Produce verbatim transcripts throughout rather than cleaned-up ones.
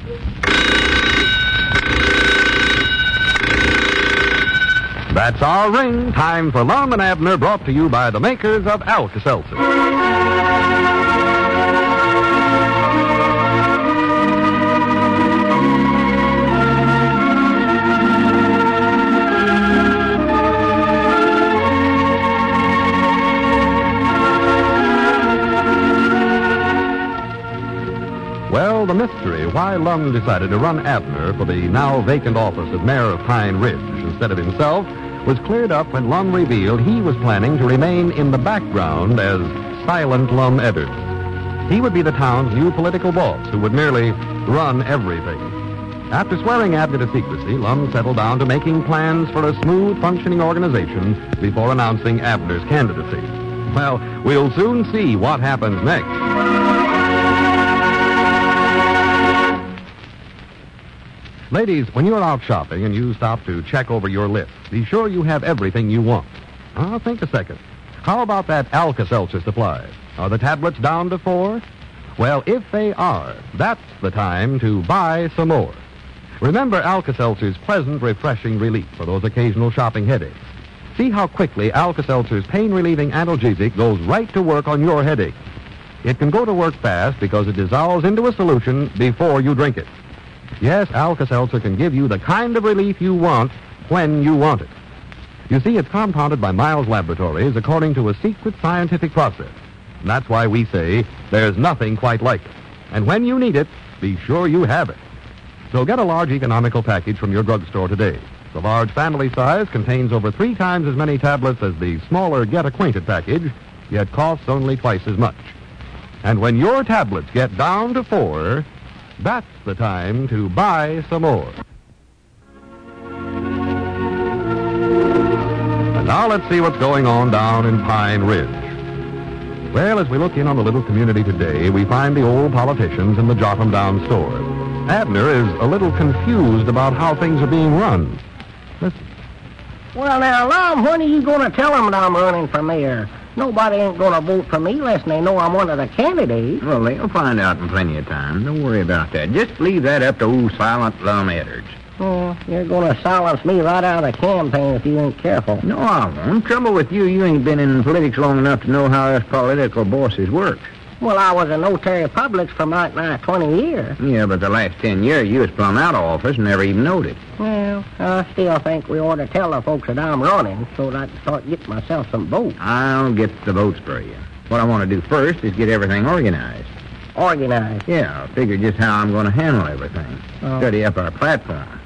That's our ring. Time for Lum and Abner, brought to you by the makers of Alka-Seltzer. Well, the mystery why Lum decided to run Abner for the now vacant office of mayor of Pine Ridge instead of himself was cleared up when Lum revealed he was planning to remain in the background as Silent Lum Edwards. He would be the town's new political boss who would merely run everything. After swearing Abner to secrecy, Lum settled down to making plans for a smooth functioning organization before announcing Abner's candidacy. Well, we'll soon see what happens next. Ladies, when you're out shopping and you stop to check over your list, be sure you have everything you want. Now, think a second. How about that Alka-Seltzer supply? Are the tablets down to four? Well, if they are, that's the time to buy some more. Remember Alka-Seltzer's pleasant, refreshing relief for those occasional shopping headaches. See how quickly Alka-Seltzer's pain-relieving analgesic goes right to work on your headache. It can go to work fast because it dissolves into a solution before you drink it. Yes, Alka-Seltzer can give you the kind of relief you want when you want it. You see, it's compounded by Miles Laboratories according to a secret scientific process. And that's why we say there's nothing quite like it. And when you need it, be sure you have it. So get a large economical package from your drugstore today. The large family size contains over three times as many tablets as the smaller Get Acquainted package, yet costs only twice as much. And when your tablets get down to four, that's the time to buy some more. And now let's see what's going on down in Pine Ridge. Well, as we look in on the little community today, we find the old politicians in the Jotham Down store. Abner is a little confused about how things are being run. Listen. Well, now, Lum, when are you going to tell them that I'm running for mayor? Nobody ain't going to vote for me unless they know I'm one of the candidates. Well, they'll find out in plenty of time. Don't worry about that. Just leave that up to old Silent Lum Edwards. Oh, you're going to silence me right out of the campaign if you ain't careful. No, I won't. Trouble with you, you ain't been in politics long enough to know how us political bosses work. Well, I was a notary public for right now twenty years. Yeah, but the last ten years you was plumb out of office and never even knowed it. Well, I still think we ought to tell the folks that I'm running so that I can start getting myself some votes. I'll get the votes for you. What I want to do first is get everything organized. Organized? Yeah, I'll figure just how I'm going to handle everything. Oh. Study up our platform.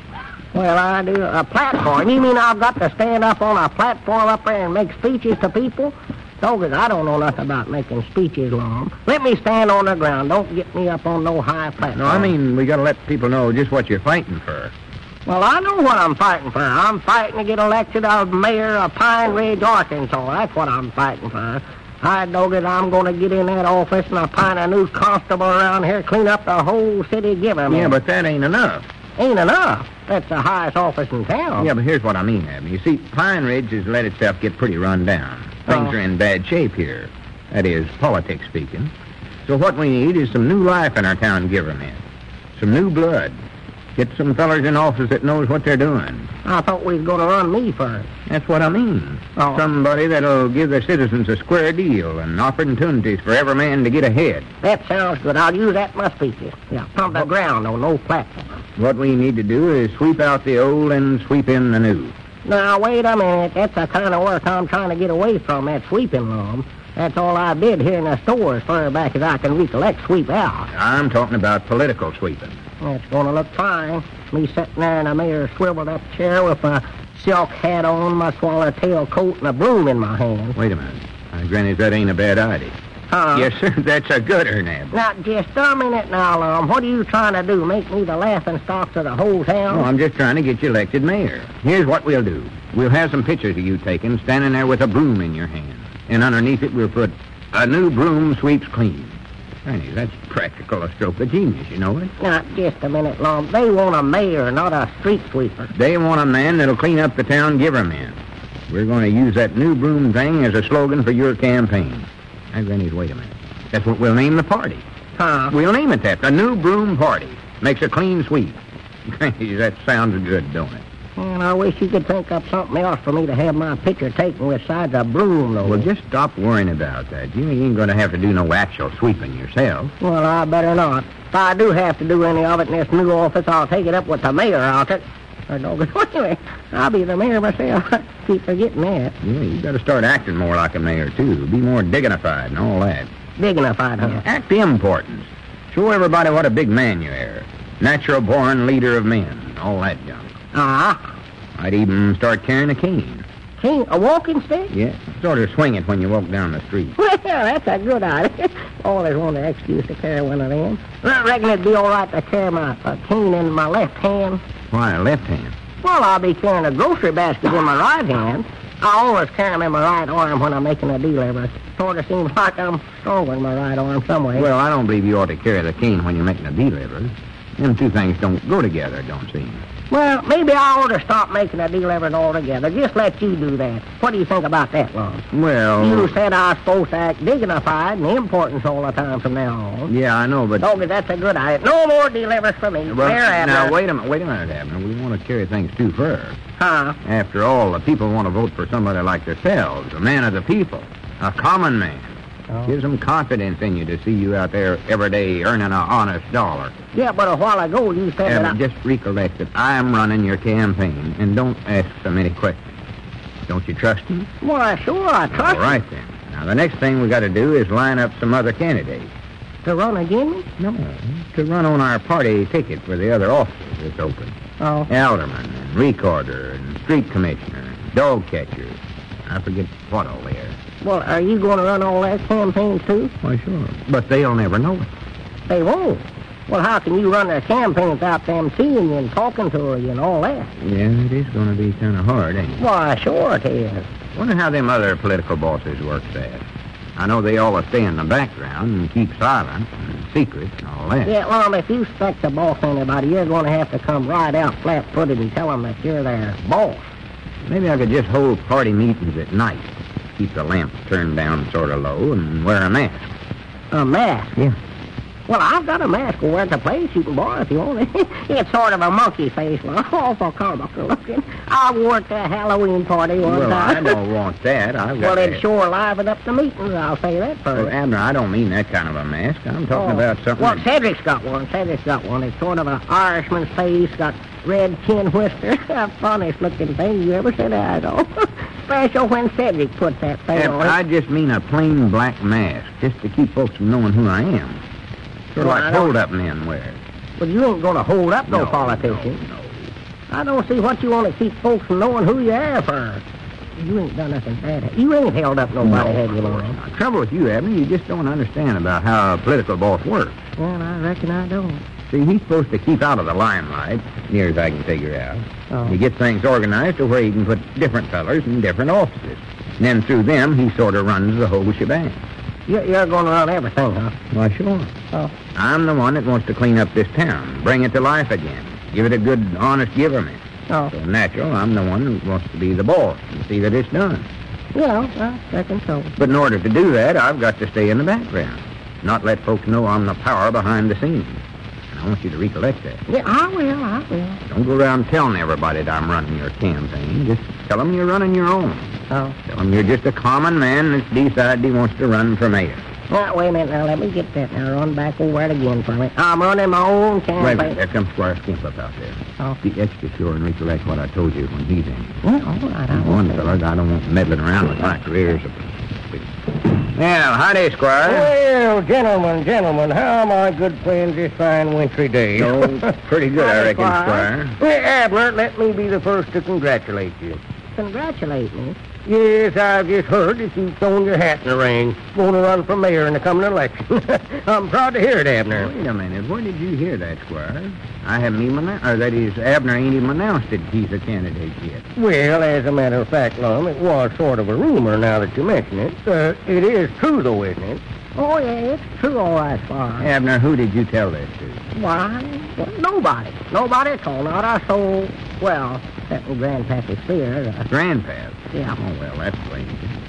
Well, I do a platform. You mean I've got to stand up on a platform up there and make speeches to people? Doggone, I don't know nothing about making speeches, Lum. Let me stand on the ground. Don't get me up on no high platform. No, I mean, we got to let people know just what you're fighting for. Well, I know what I'm fighting for. I'm fighting to get elected as mayor of Pine Ridge, Arkansas. That's what I'm fighting for. I know that I'm going to get in that office and I'll find a new constable around here, clean up the whole city government. Yeah, but that ain't enough. Ain't enough. That's the highest office in town. Yeah, but here's what I mean, Abby. You see, Pine Ridge has let itself get pretty run down. Things Oh. are in bad shape here. That is, politics speaking. So what we need is some new life in our town government. Some new blood. Get some fellers in office that knows what they're doing. I thought we was going to run me first. That's what I mean. Oh. Somebody that'll give the citizens a square deal and opportunities for every man to get ahead. That sounds good. I'll use that in my speeches. Yeah, from the ground on no platform. What we need to do is sweep out the old and sweep in the new. Now, wait a minute. That's the kind of work I'm trying to get away from, that sweeping, Lum. That's all I did here in the store as far back as I can recollect, sweep out. I'm talking about political sweeping. That's going to look fine. Me sitting there in a mayor's swiveled up chair with my silk hat on, my swallowtail coat, and a broom in my hand. Wait a minute. I granny, that ain't a bad idea. Huh? Yes, sir. That's a gooder, Neb. Now, just a minute now, Lum. What are you trying to do? Make me the laughing stock of the whole town? No, I'm just trying to get you elected mayor. Here's what we'll do. We'll have some pictures of you taken, standing there with a broom in your hand. And underneath it, we'll put, "A new broom sweeps clean." Granny, that's practical a stroke of genius, you know it? Now, just a minute, Lum. They want a mayor, not a street sweeper. They want a man that'll clean up the town government. We're going to use that new broom thing as a slogan for your campaign. Now, Granny, wait a minute. That's what we'll name the party. Huh? We'll name it that, the New Broom Party. Makes a clean sweep. That sounds good, don't it? And I wish you could think up something else for me to have my picture taken besides a broom, though. Well, just stop worrying about that. You ain't going to have to do no actual sweeping yourself. Well, I better not. If I do have to do any of it in this new office, I'll take it up with the mayor out it. Or no, but anyway, I'll be the mayor myself. I keep forgetting that. Yeah, you got to start acting more like a mayor, too. Be more dignified and all that. Dignified, huh? Act the importance. Show everybody what a big man you are. Natural-born leader of men. All that junk. Ah. I'd even start carrying a cane. Cane? A walking stick? Yeah, sort of swing it when you walk down the street. Well, that's a good idea. Always wanted an excuse to carry one of them. I reckon it'd be all right to carry my uh, cane in my left hand. Why, left hand? Well, I'll be carrying a grocery basket in my right hand. I always carry them in my right arm when I'm making a delivery. It sort of seems like I'm stronger in my right arm some way. Well, I don't believe you ought to carry the cane when you're making a delivery. Them two things don't go together, don't seem. Well, maybe I ought to stop making a delivery altogether. Just let you do that. What do you think about that, Lon? Well... You said I was supposed to act dignified and important all the time from now on. Yeah, I know, but... Okay, that's a good idea. No more deliveries for me. Well, There, Abner. now, wait a minute, wait a minute, Abner. We want to carry things too far. Huh? After all, the people want to vote for somebody like yourselves, a man of the people, a common man. Oh. Gives them confidence in you to see you out there every day earning an honest dollar. Yeah, but a while ago you said that Abner, I... just recollect that I am running your campaign, and don't ask so many questions. Don't you trust me? Well, sure, I trust All right, then. Now, the next thing we got to do is line up some other candidates. you. To run again? No, to run on our party ticket for the other offices that's open. Oh. Alderman and recorder and street commissioner and dog catcher. I forget what all they are. Well, are you going to run all that campaign, too? Why, sure. But they'll never know it. They won't. Well, how can you run their campaigns without them seeing you and talking to you and all that? Yeah, it is going to be kind of hard, ain't it? Why, sure it is. Wonder how them other political bosses work that. I know they all stay in the background and keep silent and secret and all that. Yeah, well, if you expect to boss anybody, you're going to have to come right out flat-footed and tell them that you're their boss. Maybe I could just hold party meetings at night. Keep the lamps turned down sort of low and wear a mask. A mask? Yeah. Well, I've got a mask we'll wear at the place you can borrow if you want it. It's sort of a monkey face, well, awful comical looking. I wore it to a Halloween party one Well, time. I don't want that. I've got Well, it that. sure livened up the meetings, I'll say that for Well, you. Abner, I don't mean that kind of a mask. I'm talking Oh. about something... Well, that- Cedric's got one. Cedric's got one. It's sort of an Irishman's face, got red chin whisker. A funniest looking thing you ever set eyes on. Special when Cedric puts that thing Ab- on. I just mean a plain black mask, just to keep folks from knowing who I am. Sort of Well, I like don't- hold-up men wear. But you ain't going to hold up no, No, politician. no, no. I don't see what you want to keep folks from knowing who you are for. You ain't done nothing bad. You ain't held up nobody, have you, Lauren? The trouble with you, Abner, you just don't understand about how a political boss works. Well, I reckon I don't. See, he's supposed to keep out of the limelight, near as I can figure out. Oh. He gets things organized to where he can put different fellers in different offices. And then through them, he sort of runs the whole shebang. You're, you're going to run everything, huh? Why, sure. Oh. I'm the one that wants to clean up this town, bring it to life again, give it a good, honest government. Oh. So natural, I'm the one who wants to be the boss and see that it's done. Yeah, I reckon so. But in order to do that, I've got to stay in the background, not let folks know I'm the power behind the scenes. And I want you to recollect that. Yeah, I will, I will. Don't go around telling everybody that I'm running your campaign. Just tell them you're running your own. Oh. Tell them you're just a common man that's decided he wants to run for mayor. Now, wait a minute. Now, let me get that. Now, run back over it again for me. I'm running my own campaign. Wait a minute, there comes Squire Skimp up out there. Oh. Be extra sure and recollect what I told you when he's in. Well, all right, I One will. fellas, I don't want meddling around with my careers. Well, howdy, Squire. Well, gentlemen, gentlemen, how are my good friends this fine wintry day? Oh, pretty good, I Howdy, reckon, Squire. Squire. Well, Abner, let me be the first to congratulate you. Congratulate me? Yes, I've just heard that you've thrown your hat in the ring, going to run for mayor in the coming election. I'm proud to hear it, Abner. Wait a minute, where did you hear that, Squire? I haven't even announced, or that is, Abner ain't even announced that he's a candidate yet. Well, as a matter of fact, Lum, it was sort of a rumor now that you mention it. Uh, it is true, though, isn't it? Oh, yeah, it's true, all right, Squire. Abner, who did you tell this to? Why? Well, nobody. Nobody at all. Not our soul. Well, except for Grandpappy Spears. Uh, Grandpap. Yeah. Oh, well, that's plain.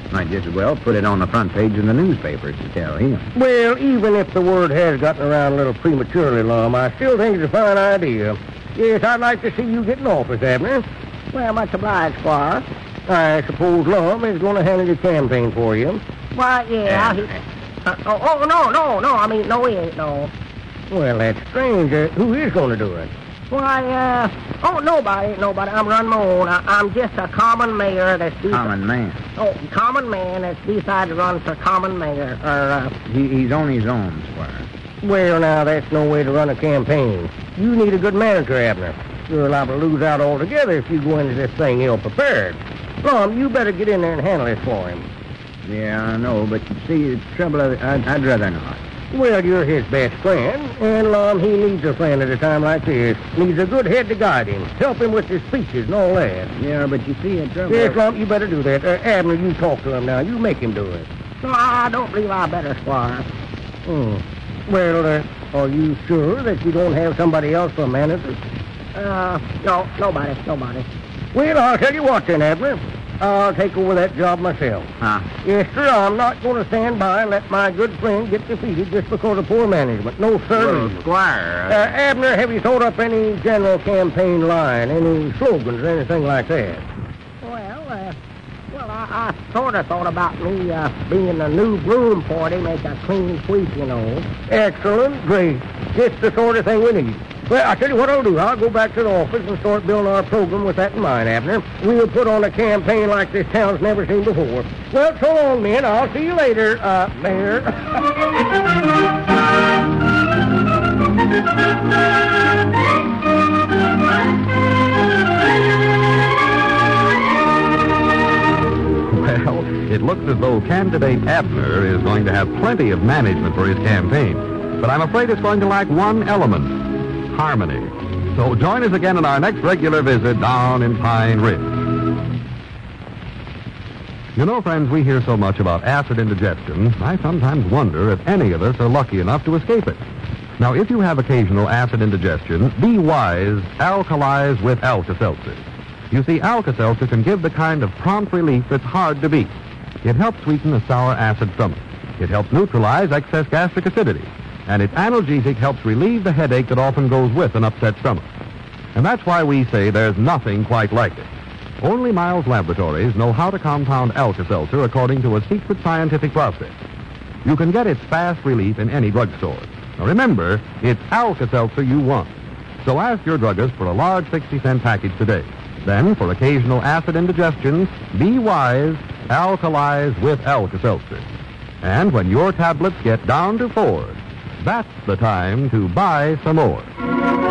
Might just as well put it on the front page of the newspapers to tell him. Well, even if the word has gotten around a little prematurely, Lum, I still think it's a fine idea. Yes, I'd like to see you get in office, Abner. Well, much obliged, Squire. I suppose Lum is going to handle your campaign for you. Why, yeah. He, uh, oh, oh, no, no, no. I mean, no, he ain't, no. Well, that's strange. Uh, who is going to do it? Why, uh, oh, nobody, nobody. I'm running my own. I, I'm just a common mayor that's... De- Common man. Oh, common man that's decided to run for common mayor, or, uh... He, he's on his own, Squire. Well, now, that's no way to run a campaign. You need a good manager, Abner. You're liable to lose out altogether if you go into this thing ill-prepared. Lum, you better get in there and handle this for him. Yeah, I know, but you see, the trouble of it, I'd, I'd rather not. Well, you're his best friend, and, Lum, he needs a friend at a time like this. Needs a good head to guide him, help him with his speeches and all that. Yeah, but you see, the trouble... Yes, Lum, you better do that. Uh, Abner, you talk to him now. You make him do it. No, I don't believe I better, Squire. Hmm. Well, uh, are you sure that you don't have somebody else for manager? Uh, no, nobody, nobody. Well, I'll tell you what then, Abner. I'll take over that job myself. Huh? Yes, sir, I'm not going to stand by and let my good friend get defeated just because of poor management. No, sir. Well, Squire... Uh, Abner, have you thought up any general campaign line, any slogans or anything like that? Well, uh, well, I, I sort of thought about me uh, being a new broom party, make a clean sweep, you know. Excellent, great. Just the sort of thing we need. Well, I'll tell you what I'll do. I'll go back to the office and start building our program with that in mind, Abner. We'll put on a campaign like this town's never seen before. Well, so long, men. I'll see you later, uh, Mayor. Well, it looks as though candidate Abner is going to have plenty of management for his campaign. But I'm afraid it's going to lack one element. Harmony. So join us again in our next regular visit down in Pine Ridge. You know, friends, we hear so much about acid indigestion, I sometimes wonder if any of us are lucky enough to escape it. Now, if you have occasional acid indigestion, be wise, alkalize with Alka-Seltzer. You see, Alka-Seltzer can give the kind of prompt relief that's hard to beat. It helps sweeten a sour acid stomach. It helps neutralize excess gastric acidity. And its analgesic helps relieve the headache that often goes with an upset stomach. And that's why we say there's nothing quite like it. Only Miles Laboratories know how to compound Alka-Seltzer according to a secret scientific process. You can get its fast relief in any drugstore. Now remember, it's Alka-Seltzer you want. So ask your druggist for a large sixty cent package today. Then, for occasional acid indigestion, be wise, alkalize with Alka-Seltzer. And when your tablets get down to four, that's the time to buy some more.